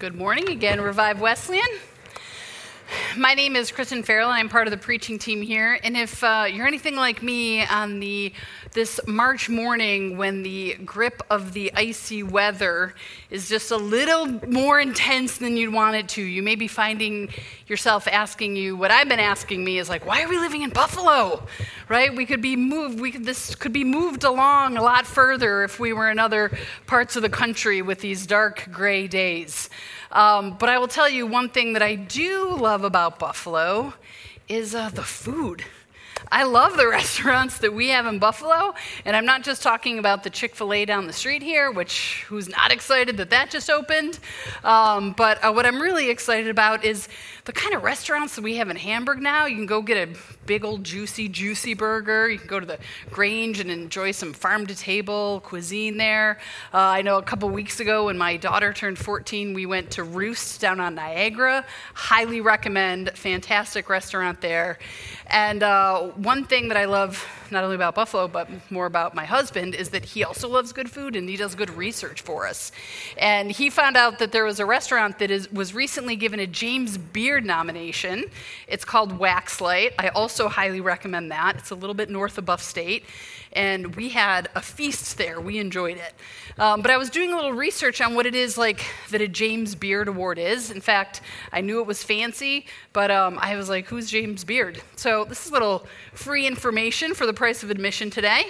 Good morning again, Revive Wesleyan. My name is Kristen Farrell, and I'm part of the preaching team here. And if you're anything like me on this March morning when the grip of the icy weather is just a little more intense than you'd want it to, you may be finding yourself asking you, what I've been asking me is like, why are we living in Buffalo? Right? We could be moved. This could be moved along a lot further if we were in other parts of the country with these dark gray days. But I will tell you one thing that I do love about Buffalo is the food. I love the restaurants that we have in Buffalo, and I'm not just talking about the Chick-fil-A down the street here, who's not excited that just opened, but what I'm really excited about is the kind of restaurants that we have in Hamburg now. You can go get a big old juicy burger. You can go to the Grange and enjoy some farm-to-table cuisine there. I know a couple weeks ago when my daughter turned 14, we went to Roost down on Niagara. Highly recommend. Fantastic restaurant there. And one thing that I love, not only about Buffalo, but more about my husband, is that he also loves good food and he does good research for us. And he found out that there was a restaurant that was recently given a James Beard nomination. It's called Waxlight. I also highly recommend that. It's a little bit north of Buff State. And we had a feast there. We enjoyed it. But I was doing a little research on what it is like that a James Beard Award is. In fact, I knew it was fancy, but I was like, who's James Beard? So this is a little free information for the price of admission today.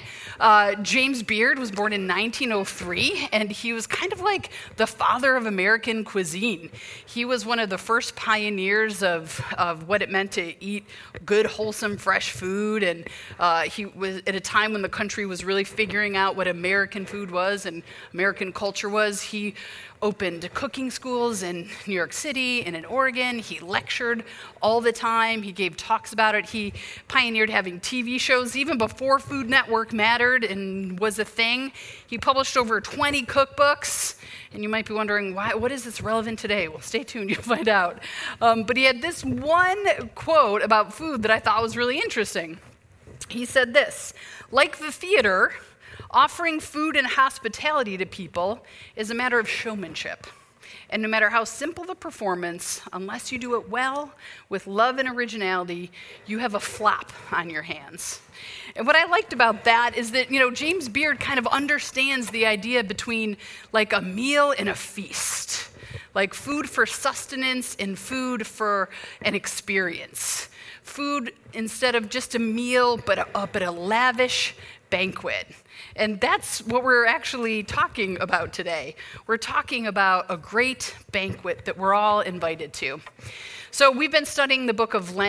James Beard was born in 1903, and he was kind of like the father of American cuisine. He was one of the first pioneers of what it meant to eat good, wholesome, fresh food, and he was at a time when the country was really figuring out what American food was and American culture was. He opened cooking schools in New York City and in Oregon. He lectured all the time. He gave talks about it. He pioneered having TV shows even before Food Network mattered and was a thing. He published over 20 cookbooks. And you might be wondering, what is this relevant today? Well, stay tuned, you'll find out. But he had this one quote about food that I thought was really interesting. He said this: like the theater, offering food and hospitality to people is a matter of showmanship. And no matter how simple the performance, unless you do it well, with love and originality, you have a flop on your hands. And what I liked about that is that, James Beard kind of understands the idea between like a meal and a feast. Like food for sustenance and food for an experience. Food instead of just a meal, but a lavish banquet. And that's what we're actually talking about today. We're talking about a great banquet that we're all invited to. So we've been studying the book of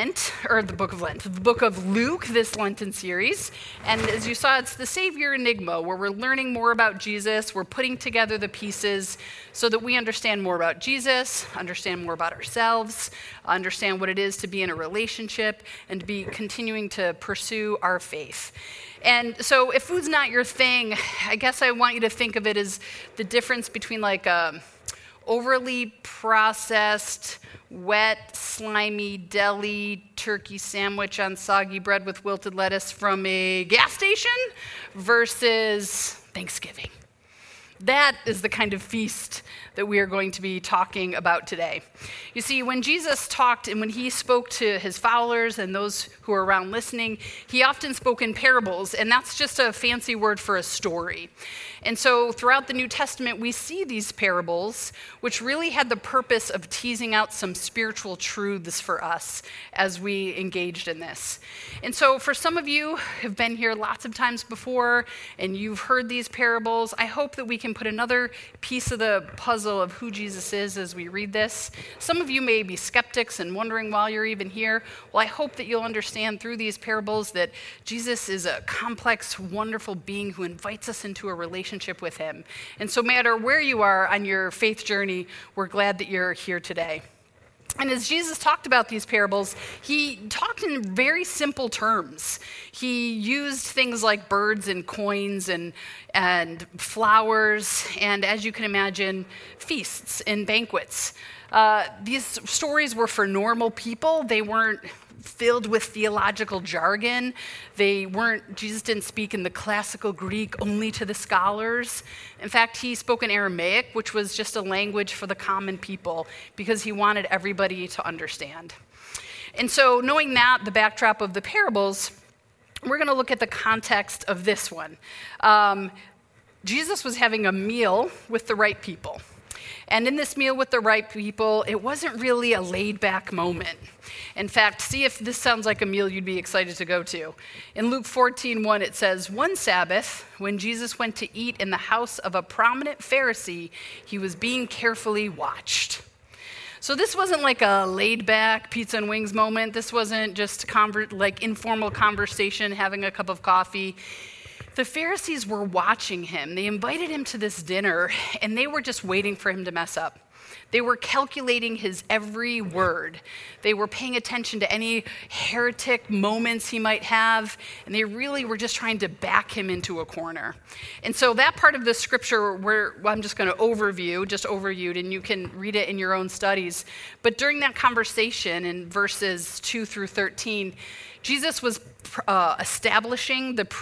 Luke, this Lenten series. And as you saw, it's the Savior Enigma, where we're learning more about Jesus. We're putting together the pieces so that we understand more about Jesus, understand more about ourselves, understand what it is to be in a relationship, and to be continuing to pursue our faith. And so if food's not your thing, I guess I want you to think of it as the difference between like a overly processed, wet, slimy deli turkey sandwich on soggy bread with wilted lettuce from a gas station versus Thanksgiving. That is the kind of feast that we are going to be talking about today. You see, when Jesus talked and when he spoke to his followers and those who were around listening, he often spoke in parables, and that's just a fancy word for a story. And so throughout the New Testament, we see these parables, which really had the purpose of teasing out some spiritual truths for us as we engaged in this. And so for some of you who have been here lots of times before, and you've heard these parables, I hope that we can put another piece of the puzzle of who Jesus is as we read this. Some of you may be skeptics and wondering why you're even here. Well, I hope that you'll understand through these parables that Jesus is a complex, wonderful being who invites us into a relationship with him. And so no matter where you are on your faith journey, we're glad that you're here today. And as Jesus talked about these parables, he talked in very simple terms. He used things like birds and coins and flowers, and as you can imagine, feasts and banquets. These stories were for normal people. They weren't filled with theological jargon. Jesus didn't speak in the classical Greek only to the scholars. In fact, he spoke in Aramaic, which was just a language for the common people, because he wanted everybody to understand. And so knowing that, the backdrop of the parables, we're going to look at the context of this one. Jesus was having a meal with the right people. And in this meal with the right people, it wasn't really a laid-back moment. In fact, see if this sounds like a meal you'd be excited to go to. In Luke 14:1, it says, "One Sabbath, when Jesus went to eat in the house of a prominent Pharisee, he was being carefully watched." So this wasn't like a laid-back pizza and wings moment. This wasn't just like informal conversation, having a cup of coffee. The Pharisees were watching him. They invited him to this dinner, and they were just waiting for him to mess up. They were calculating his every word. They were paying attention to any heretic moments he might have, and they really were just trying to back him into a corner. And so that part of the scripture I'm just going to overview, and you can read it in your own studies. But during that conversation in verses 2 through 13, Jesus was establishing the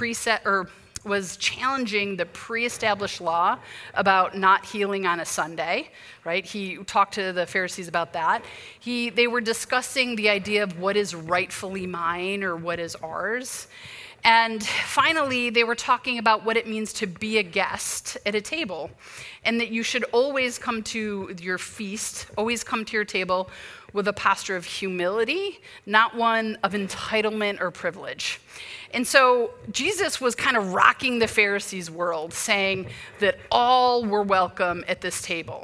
was challenging the pre-established law about not healing on a Sunday, right? He talked to the Pharisees about that. They were discussing the idea of what is rightfully mine or what is ours. And finally, they were talking about what it means to be a guest at a table, and that you should always come to your feast, always come to your table with a posture of humility, not one of entitlement or privilege. And so Jesus was kind of rocking the Pharisees' world, saying that all were welcome at this table.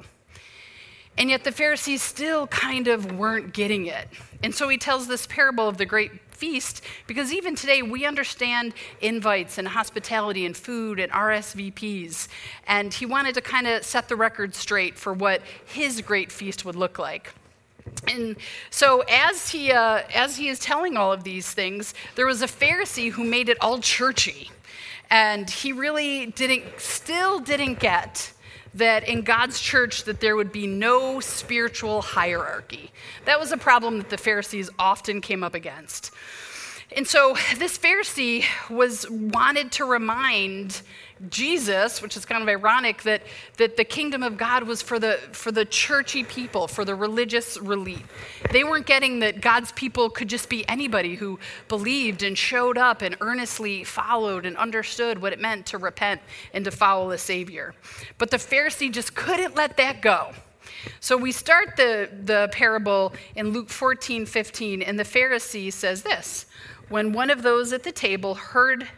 And yet the Pharisees still kind of weren't getting it. And so he tells this parable of the great feast, because even today we understand invites and hospitality and food and RSVPs. And he wanted to kind of set the record straight for what his great feast would look like. And so as he is telling all of these things, there was a Pharisee who made it all churchy. And he really still didn't get that in God's church that there would be no spiritual hierarchy. That was a problem that the Pharisees often came up against. And so this Pharisee wanted to remind Jesus, which is kind of ironic, that the kingdom of God was for the churchy people, for the religious elite. They weren't getting that God's people could just be anybody who believed and showed up and earnestly followed and understood what it meant to repent and to follow the Savior. But the Pharisee just couldn't let that go. So we start the parable in Luke 14:15, and the Pharisee says this: "When one of those at the table heard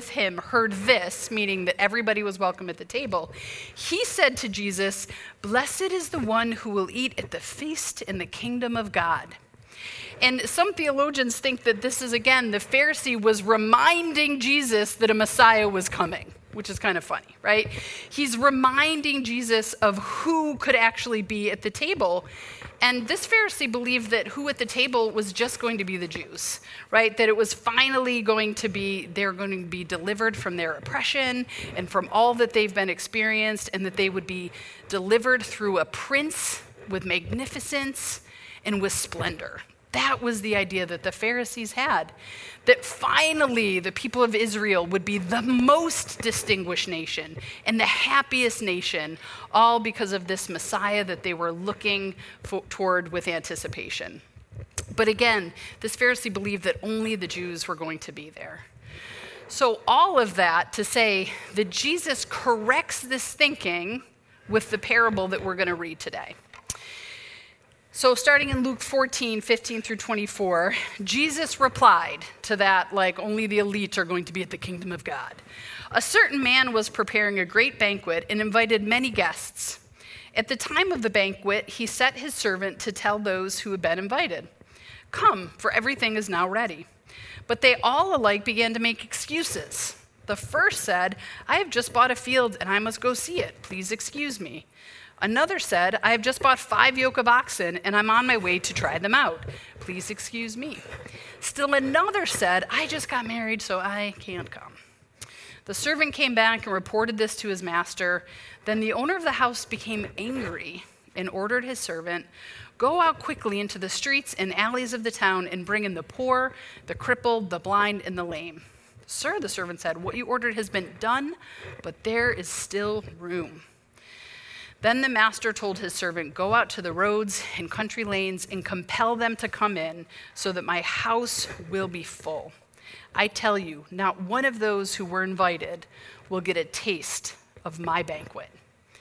this," meaning that everybody was welcome at the table, "he said to Jesus, 'Blessed is the one who will eat at the feast in the kingdom of God.'" And some theologians think that this is, again, the Pharisee was reminding Jesus that a Messiah was coming, which is kind of funny, right? He's reminding Jesus of who could actually be at the table. And this Pharisee believed that who at the table was just going to be the Jews, right? That it was finally they're going to be delivered from their oppression and from all that they've been experienced, and that they would be delivered through a prince with magnificence and with splendor. That was the idea that the Pharisees had, that finally the people of Israel would be the most distinguished nation and the happiest nation, all because of this Messiah that they were looking toward with anticipation. But again, this Pharisee believed that only the Jews were going to be there. So all of that to say that Jesus corrects this thinking with the parable that we're going to read today. So starting in Luke 14:15 through 24, Jesus replied to that, like, only the elite are going to be at the kingdom of God. "A certain man was preparing a great banquet and invited many guests. At the time of the banquet, he set his servant to tell those who had been invited, 'Come, for everything is now ready.' But they all alike began to make excuses. The first said, 'I have just bought a field and I must go see it. Please excuse me.' Another said, 'I have just bought 5 yoke of oxen, and I'm on my way to try them out. Please excuse me.' Still another said, 'I just got married, so I can't come.' The servant came back and reported this to his master. Then the owner of the house became angry and ordered his servant, "Go out quickly into the streets and alleys of the town and bring in the poor, the crippled, the blind, and the lame." "Sir," the servant said, "what you ordered has been done, but there is still room." Then the master told his servant, "Go out to the roads and country lanes and compel them to come in, so that my house will be full. I tell you, not one of those who were invited will get a taste of my banquet."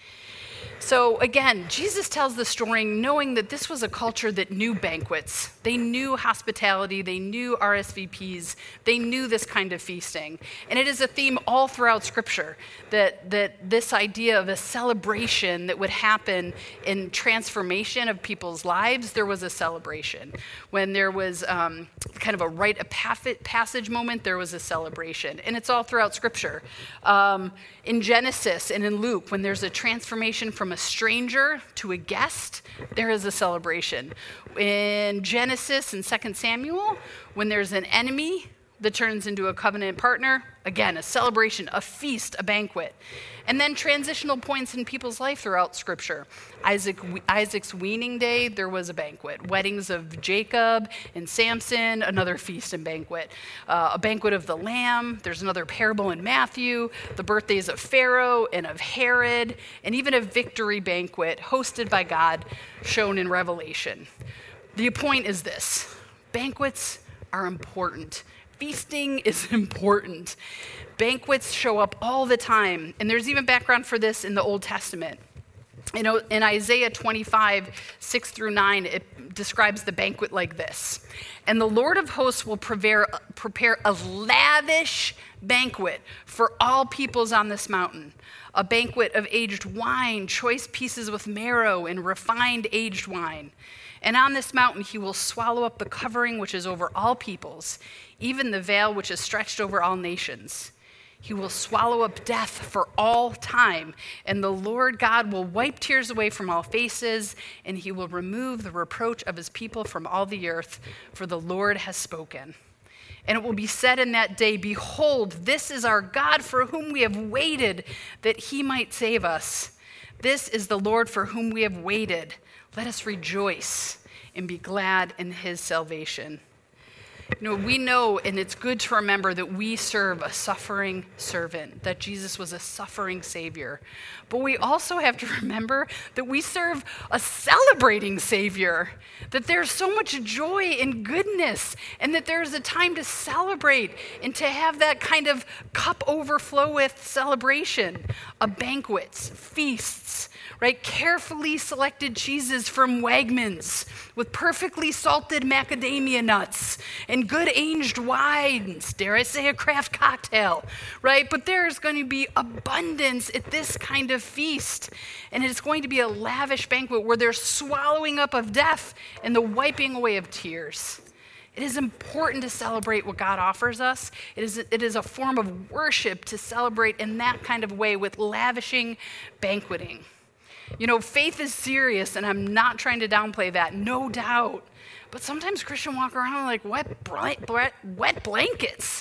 So again, Jesus tells the story knowing that this was a culture that knew banquets. They knew hospitality, they knew RSVPs, they knew this kind of feasting. And it is a theme all throughout Scripture, that this idea of a celebration that would happen in transformation of people's lives, there was a celebration. When there was kind of a rite of passage moment, there was a celebration. And it's all throughout Scripture. In Genesis and in Luke, when there's a transformation from a stranger to a guest, there is a celebration. In Genesis and 2 Samuel, when there's an enemy that turns into a covenant partner, again, a celebration, a feast, a banquet. And then transitional points in people's life throughout Scripture. Isaac's weaning day, there was a banquet. Weddings of Jacob and Samson, another feast and banquet. A banquet of the Lamb, there's another parable in Matthew. The birthdays of Pharaoh and of Herod, and even a victory banquet hosted by God shown in Revelation. The point is this: banquets are important. Feasting is important. Banquets show up all the time, and there's even background for this in the Old Testament. In Isaiah 25, 6 through 9, it describes the banquet like this: "And the Lord of hosts will prepare a lavish banquet for all peoples on this mountain, a banquet of aged wine, choice pieces with marrow, and refined aged wine. And on this mountain he will swallow up the covering which is over all peoples, even the veil which is stretched over all nations. He will swallow up death for all time, and the Lord God will wipe tears away from all faces, and he will remove the reproach of his people from all the earth, for the Lord has spoken. And it will be said in that day, behold, this is our God for whom we have waited, that he might save us. This is the Lord for whom we have waited. Let us rejoice and be glad in his salvation." We know, and it's good to remember, that we serve a suffering servant, that Jesus was a suffering Savior. But we also have to remember that we serve a celebrating Savior, that there's so much joy and goodness, and that there's a time to celebrate and to have that kind of cup overflow with celebration, a banquets, feasts, right? Carefully selected cheeses from Wegmans with perfectly salted macadamia nuts and good aged wines, dare I say a craft cocktail, right? But there's going to be abundance at this kind of feast. And it's going to be a lavish banquet where there's swallowing up of death and the wiping away of tears. It is important to celebrate what God offers us. It is a form of worship to celebrate in that kind of way with lavishing banqueting. Faith is serious, and I'm not trying to downplay that, no doubt. But sometimes Christians walk around like wet blankets.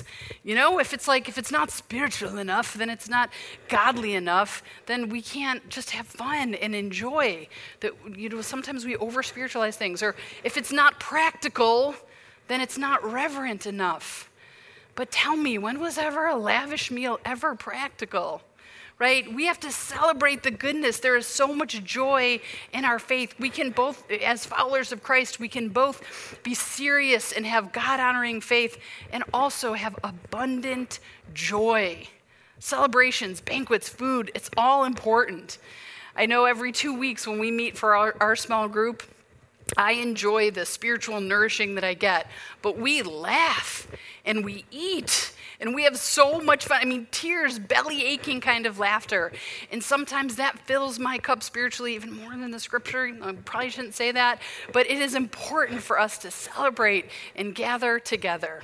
If it's not spiritual enough, then it's not godly enough, then we can't just have fun and enjoy. That sometimes we over-spiritualize things. Or if it's not practical, then it's not reverent enough. But tell me, when was ever a lavish meal ever practical? Right? We have to celebrate the goodness. There is so much joy in our faith. We can both, as followers of Christ, we can both be serious and have God-honoring faith and also have abundant joy. Celebrations, banquets, food, it's all important. I know every 2 weeks when we meet for our small group, I enjoy the spiritual nourishing that I get, but we laugh and we eat and we have so much fun. Tears, belly aching kind of laughter. And sometimes that fills my cup spiritually even more than the Scripture. I probably shouldn't say that, but it is important for us to celebrate and gather together.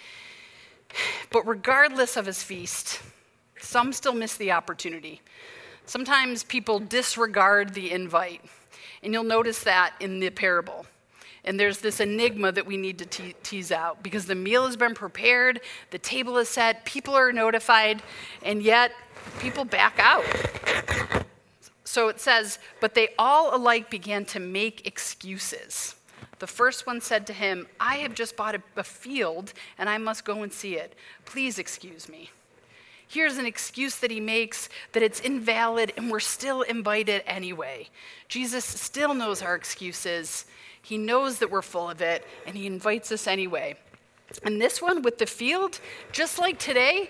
But regardless of his feast, some still miss the opportunity. Sometimes people disregard the invite. And you'll notice that in the parable. And there's this enigma that we need to tease out, because the meal has been prepared, the table is set, people are notified, and yet people back out. So it says, but they all alike began to make excuses. The first one said to him, I have just bought a field and I must go and see it. Please excuse me. Here's an excuse that he makes that it's invalid and we're still invited anyway. Jesus still knows our excuses. He knows that we're full of it and he invites us anyway. And this one with the field, just like today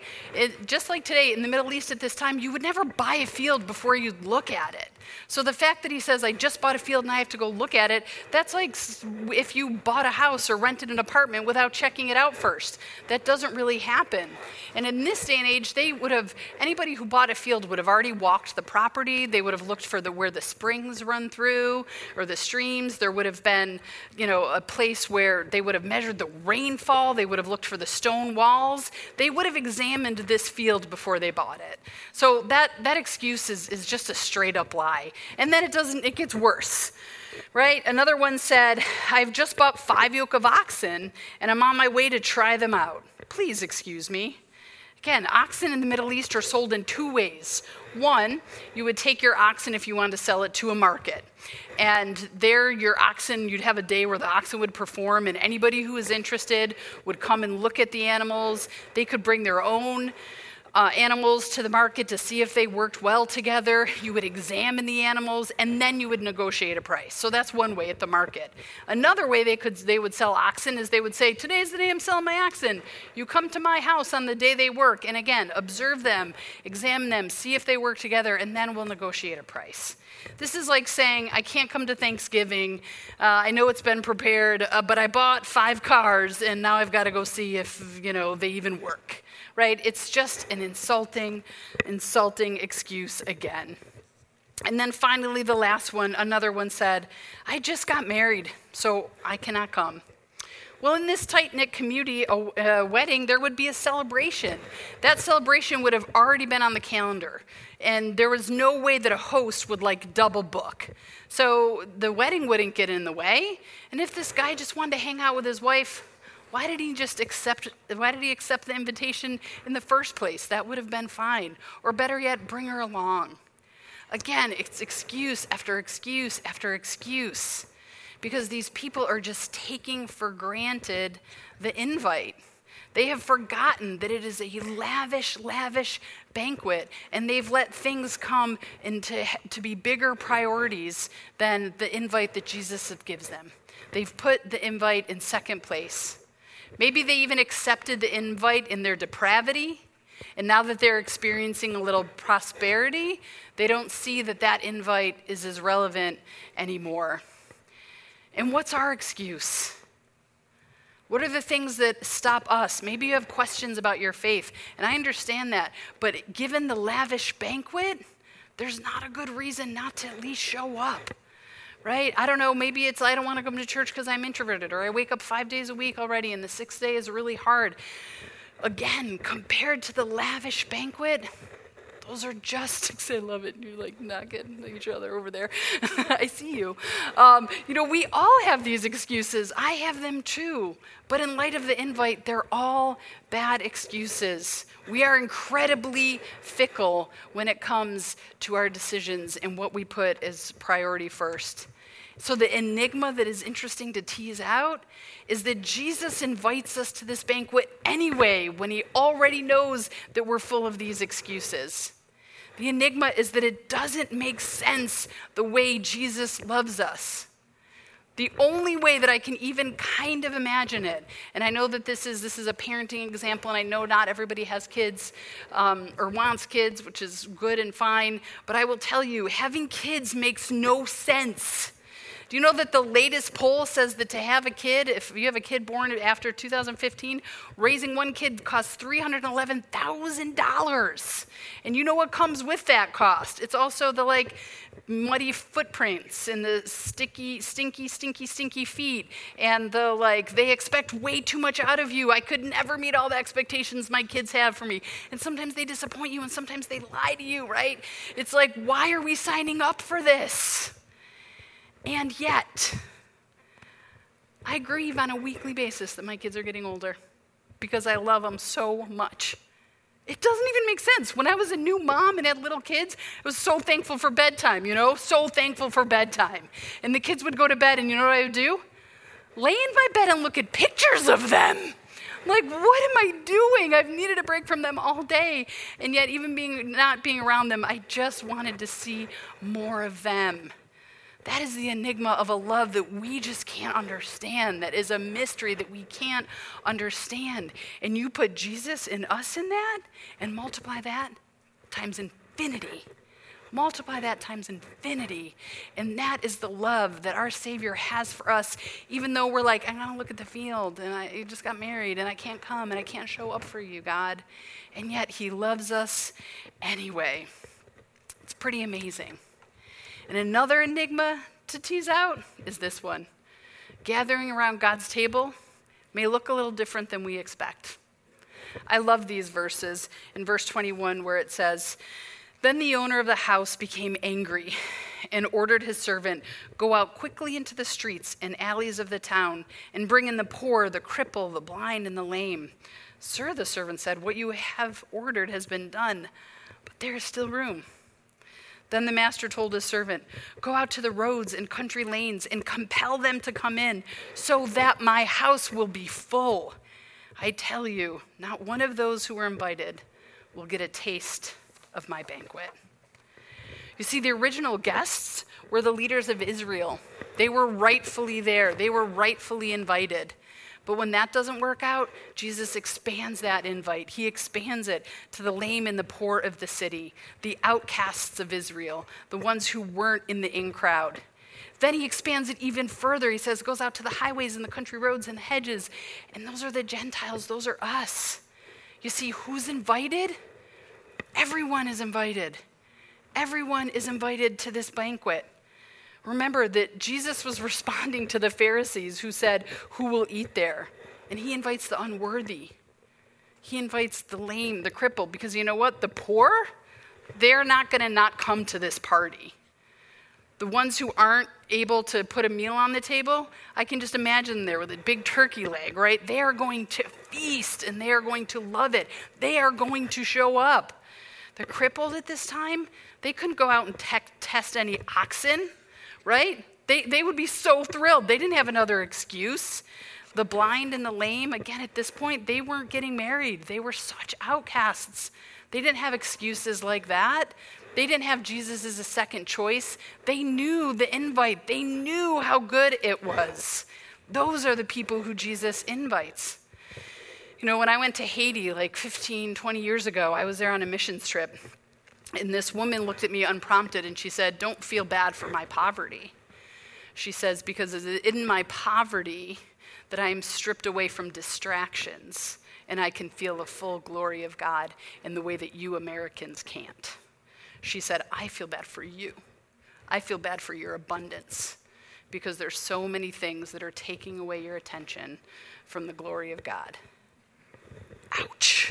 in the Middle East at this time, you would never buy a field before you look at it. So the fact that he says, I just bought a field and I have to go look at it, that's like if you bought a house or rented an apartment without checking it out first. That doesn't really happen. And in this day and age, anybody who bought a field would have already walked the property. They would have looked for where the springs run through or the streams. There would have been, a place where they would have measured the rainfall. They would have looked for the stone walls. They would have examined this field before they bought it. So that excuse is just a straight up lie. And then it gets worse, right? Another one said, I've just bought 5 yoke of oxen and I'm on my way to try them out. Please excuse me. Again, oxen in the Middle East are sold in 2 ways. One, you would take your oxen if you wanted to sell it to a market. And there, your oxen, you'd have a day where the oxen would perform, and anybody who was interested would come and look at the animals. They could bring their own animals to the market to see if they worked well together. You would examine the animals, and then you would negotiate a price. So that's one way at the market. Another way they would sell oxen is they would say, today's the day I'm selling my oxen. You come to my house on the day they work, and again, observe them, examine them, see if they work together, and then we'll negotiate a price. This is like saying, I can't come to Thanksgiving. I know it's been prepared, but I bought 5 cars, and now I've got to go see if, they even work. Right? It's just an insulting excuse again. And then finally, the last one, another one said, I just got married, so I cannot come. Well, in this tight-knit community, a wedding, there would be a celebration. That celebration would have already been on the calendar, and there was no way that a host would double book. So the wedding wouldn't get in the way, and if this guy just wanted to hang out with his wife, why did he accept the invitation in the first place? That would have been fine. Or better yet, bring her along. Again, it's excuse after excuse after excuse, because these people are just taking for granted the invite. They have forgotten that it is a lavish banquet, and they've let things come to be bigger priorities than the invite that Jesus gives them. They've put the invite in second place. Maybe they even accepted the invite in their depravity, and now that they're experiencing a little prosperity, they don't see that invite is as relevant anymore. And what's our excuse? What are the things that stop us? Maybe you have questions about your faith, and I understand that, but given the lavish banquet, there's not a good reason not to at least show up. Right? I don't know, maybe it's I don't want to come to church because I'm introverted, or I wake up 5 days a week already and the 6th day is really hard. Again, compared to the lavish banquet, those are just, I love it, you're knocking each other over there. I see you. We all have these excuses. I have them too. But in light of the invite, they're all bad excuses. We are incredibly fickle when it comes to our decisions and what we put as priority first. So the enigma that is interesting to tease out is that Jesus invites us to this banquet anyway when he already knows that we're full of these excuses. The enigma is that it doesn't make sense the way Jesus loves us. The only way that I can even kind of imagine it, and I know that this is a parenting example, and I know not everybody has kids or wants kids, which is good and fine, but I will tell you, having kids makes no sense. Do you know that the latest poll says that to have a kid, if you have a kid born after 2015, raising one kid costs $311,000. And you know what comes with that cost? It's also the muddy footprints and the stinky feet. And they expect way too much out of you. I could never meet all the expectations my kids have for me. And sometimes they disappoint you and sometimes they lie to you, right? It's why are we signing up for this? And yet, I grieve on a weekly basis that my kids are getting older because I love them so much. It doesn't even make sense. When I was a new mom and had little kids, I was so thankful for bedtime, so thankful for bedtime. And the kids would go to bed, and you know what I would do? Lay in my bed and look at pictures of them. I'm like, what am I doing? I've needed a break from them all day. And yet, even not being around them, I just wanted to see more of them. That is the enigma of a love that we just can't understand. That is a mystery that we can't understand. And you put Jesus and us in that and multiply that times infinity. Multiply that times infinity. And that is the love that our Savior has for us, even though we're like, I gotta look at the field, and I just got married, and I can't come, and I can't show up for you, God. And yet he loves us anyway. It's pretty amazing. And another enigma to tease out is this one. Gathering around God's table may look a little different than we expect. I love these verses in verse 21 where it says, "Then the owner of the house became angry and ordered his servant, 'Go out quickly into the streets and alleys of the town and bring in the poor, the cripple, the blind, and the lame.' 'Sir,' the servant said, 'what you have ordered has been done, but there is still room.' Then the master told his servant, 'Go out to the roads and country lanes and compel them to come in, so that my house will be full. I tell you, not one of those who were invited will get a taste of my banquet.'" You see, the original guests were the leaders of Israel. They were rightfully there. They were rightfully invited. But when that doesn't work out, Jesus expands that invite. He expands it to the lame and the poor of the city, the outcasts of Israel, the ones who weren't in the in crowd. Then he expands it even further. He says, goes out to the highways and the country roads and the hedges. And those are the Gentiles. Those are us. You see, who's invited? Everyone is invited. Everyone is invited to this banquet. Remember that Jesus was responding to the Pharisees who said, "Who will eat there?" And he invites the unworthy. He invites the lame, the crippled, because you know what? The poor, they're not going to not come to this party. The ones who aren't able to put a meal on the table, I can just imagine there with a big turkey leg, right? They are going to feast and they are going to love it. They are going to show up. The crippled at this time, they couldn't go out and test any oxen, right? They would be so thrilled. They didn't have another excuse. The blind and the lame, again, at this point, they weren't getting married. They were such outcasts. They didn't have excuses like that. They didn't have Jesus as a second choice. They knew the invite. They knew how good it was. Those are the people who Jesus invites. You know, when I went to Haiti like 15, 20 years ago, I was there on a missions trip. And this woman looked at me unprompted and she said, "Don't feel bad for my poverty." She says, "Because it's in my poverty that I am stripped away from distractions and I can feel the full glory of God in the way that you Americans can't." She said, "I feel bad for you. I feel bad for your abundance because there's so many things that are taking away your attention from the glory of God." Ouch.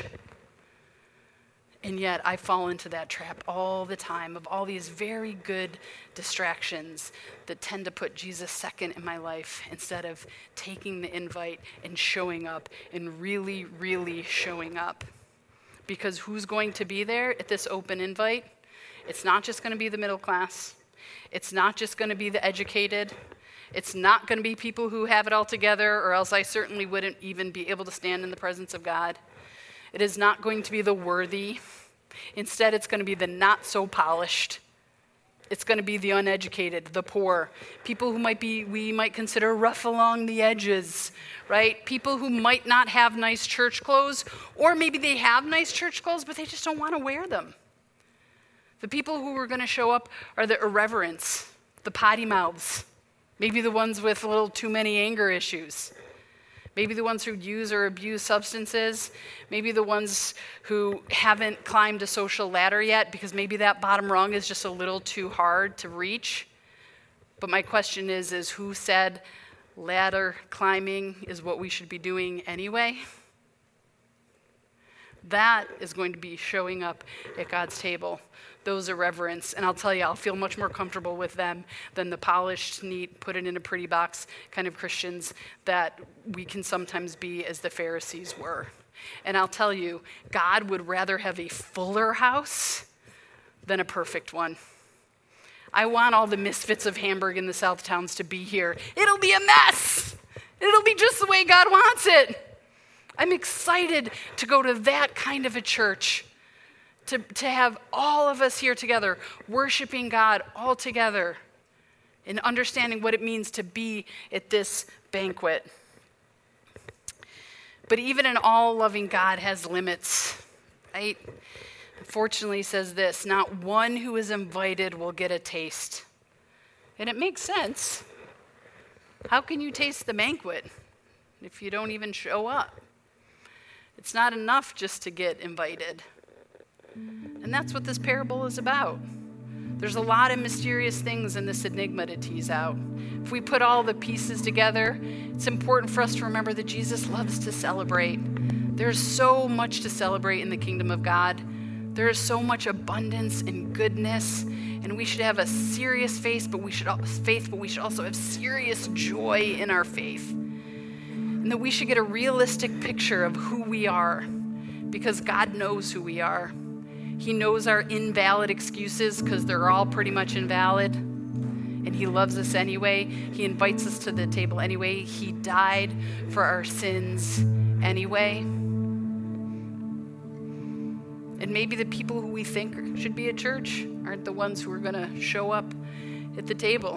And yet I fall into that trap all the time of all these very good distractions that tend to put Jesus second in my life instead of taking the invite and showing up and really, really showing up. Because who's going to be there at this open invite? It's not just going to be the middle class. It's not just going to be the educated. It's not going to be people who have it all together, or else I certainly wouldn't even be able to stand in the presence of God. It is not going to be the worthy. Instead, it's going to be the not so polished. It's going to be the uneducated, the poor, people who we might consider rough along the edges, right? People who might not have nice church clothes, or maybe they have nice church clothes, but they just don't want to wear them. The people who are going to show up are the irreverents, the potty mouths, maybe the ones with a little too many anger issues. Maybe the ones who use or abuse substances. Maybe the ones who haven't climbed a social ladder yet because maybe that bottom rung is just a little too hard to reach. But my question is who said ladder climbing is what we should be doing anyway? That is going to be showing up at God's table. Those irreverents, and I'll tell you, I'll feel much more comfortable with them than the polished, neat, put it in a pretty box kind of Christians that we can sometimes be as the Pharisees were. And I'll tell you, God would rather have a fuller house than a perfect one. I want all the misfits of Hamburg and the South Towns to be here. It'll be a mess. It'll be just the way God wants it. I'm excited to go to that kind of a church, to have all of us here together, worshiping God all together and understanding what it means to be at this banquet. But even an all-loving God has limits, right? Unfortunately, says this, not one who is invited will get a taste. And it makes sense. How can you taste the banquet if you don't even show up? It's not enough just to get invited. And that's what this parable is about. There's a lot of mysterious things in this enigma to tease out. If we put all the pieces together, it's important for us to remember that Jesus loves to celebrate. There's so much to celebrate in the kingdom of God. There is so much abundance and goodness, and we should have a serious faith, but we should also have serious joy in our faith. And that we should get a realistic picture of who we are, because God knows who we are. He knows our invalid excuses, because they're all pretty much invalid. And he loves us anyway. He invites us to the table anyway. He died for our sins anyway. And maybe the people who we think should be at church aren't the ones who are going to show up at the table.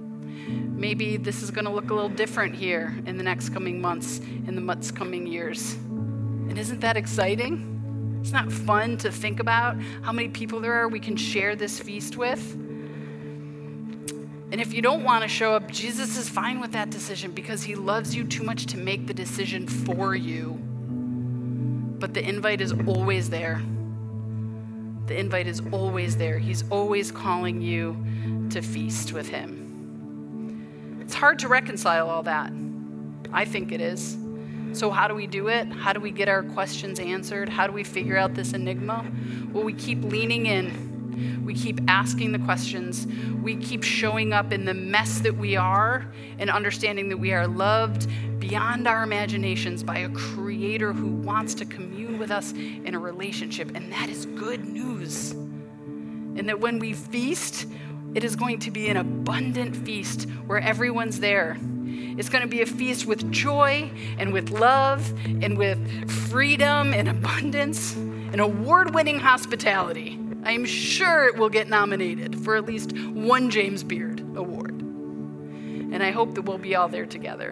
Maybe this is going to look a little different here in the next coming months, in the months coming years. And isn't that exciting? It's not fun to think about how many people there are we can share this feast with. And if you don't want to show up, Jesus is fine with that decision because he loves you too much to make the decision for you. But the invite is always there. The invite is always there. He's always calling you to feast with him. It's hard to reconcile all that. I think it is. So how do we do it? How do we get our questions answered? How do we figure out this enigma? Well, we keep leaning in. We keep asking the questions. We keep showing up in the mess that we are and understanding that we are loved beyond our imaginations by a creator who wants to commune with us in a relationship. And that is good news. And that when we feast, it is going to be an abundant feast where everyone's there. It's going to be a feast with joy and with love and with freedom and abundance and award-winning hospitality. I am sure it will get nominated for at least one James Beard Award. And I hope that we'll be all there together.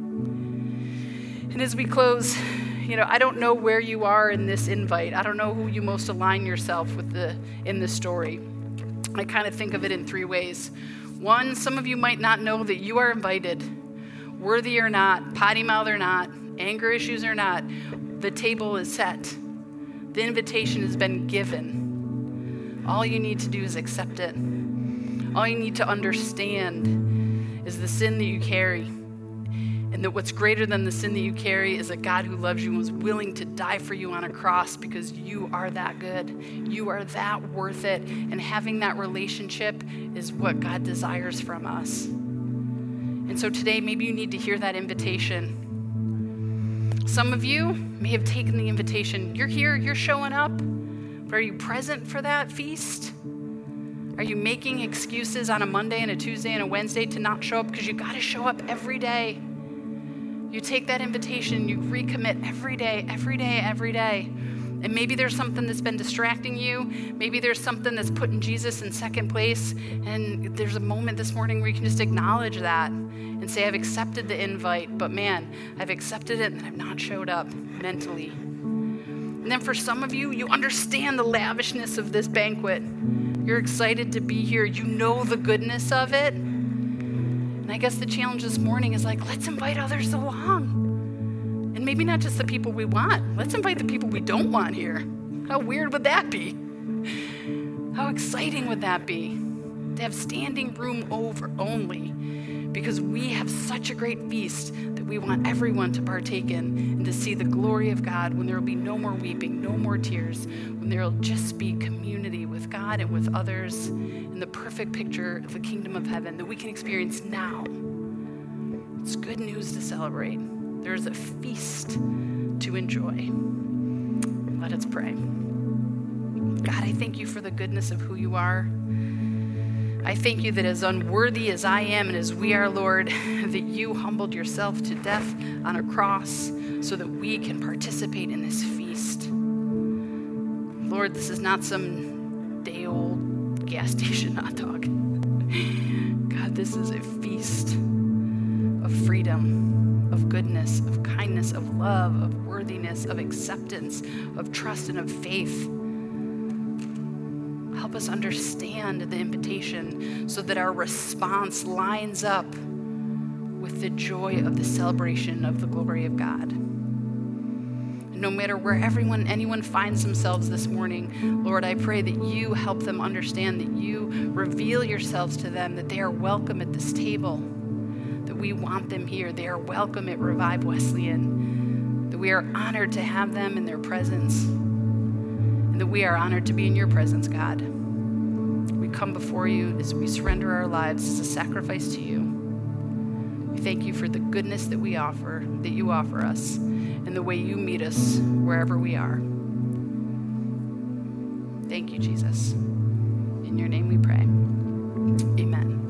And as we close, I don't know where you are in this invite. I don't know who you most align yourself with in this story. I kind of think of it in three ways. One, some of you might not know that you are invited. Worthy or not, potty mouth or not, anger issues or not, the table is set. The invitation has been given. All you need to do is accept it. All you need to understand is the sin that you carry. And that what's greater than the sin that you carry is a God who loves you and was willing to die for you on a cross because you are that good. You are that worth it. And having that relationship is what God desires from us. And so today, maybe you need to hear that invitation. Some of you may have taken the invitation. You're here, you're showing up, but are you present for that feast? Are you making excuses on a Monday and a Tuesday and a Wednesday to not show up because you got to show up every day? You take that invitation, you recommit every day, every day, every day. And maybe there's something that's been distracting you. Maybe there's something that's putting Jesus in second place. And there's a moment this morning where you can just acknowledge that and say, I've accepted the invite, but man, I've accepted it and I've not showed up mentally. And then for some of you, you understand the lavishness of this banquet. You're excited to be here. You know the goodness of it. And I guess the challenge this morning is let's invite others along. And maybe not just the people we want. Let's invite the people we don't want here. How weird would that be? How exciting would that be? To have standing room over only because we have such a great feast that we want everyone to partake in and to see the glory of God when there will be no more weeping, no more tears, when there will just be community with God and with others in the perfect picture of the kingdom of heaven that we can experience now. It's good news to celebrate. There's a feast to enjoy. Let us pray. God, I thank you for the goodness of who you are. I thank you that as unworthy as I am and as we are, Lord, that you humbled yourself to death on a cross so that we can participate in this feast. Lord, this is not some day-old gas station hot dog. God, this is a feast of freedom, of goodness, of kindness, of love, of worthiness, of acceptance, of trust, and of faith. Help us understand the invitation so that our response lines up with the joy of the celebration of the glory of God. No matter where anyone finds themselves this morning, Lord, I pray that you help them understand, that you reveal yourselves to them, that they are welcome at this table, that we want them here. They are welcome at Revive Wesleyan, that we are honored to have them in their presence, and that we are honored to be in your presence, God. We come before you as we surrender our lives as a sacrifice to you. We thank you for the goodness that you offer us, and the way you meet us wherever we are. Thank you, Jesus. In your name we pray. Amen.